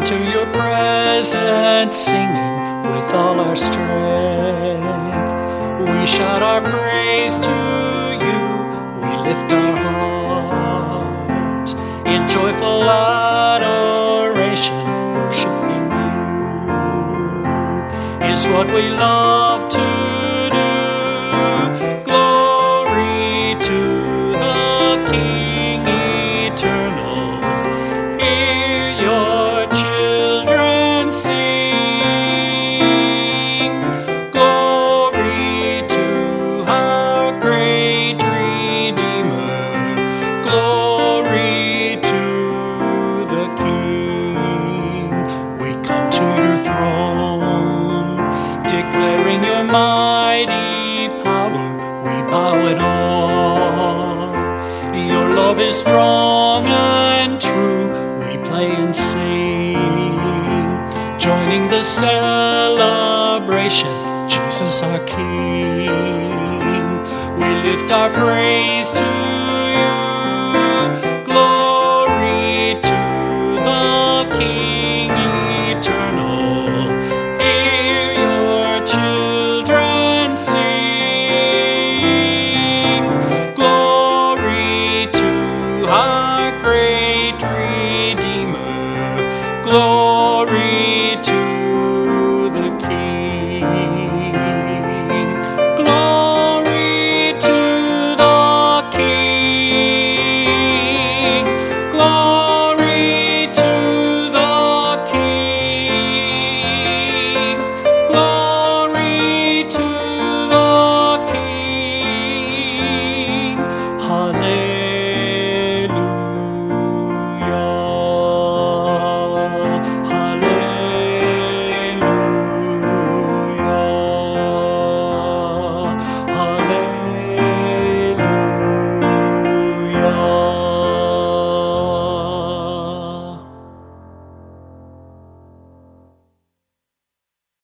into your presence, singing with all our strength. We shout our praise to you, we lift our hearts in joyful adoration, worshiping you is what we love to do. Glory to the King eternal. Hear your children sing. Glory to our great Redeemer. Glory to the King. We come to your throne, declaring your mighty power. We bow at all. Your love is strong and true. We play and sing, joining the celebration. Jesus our King. We lift our praise to you.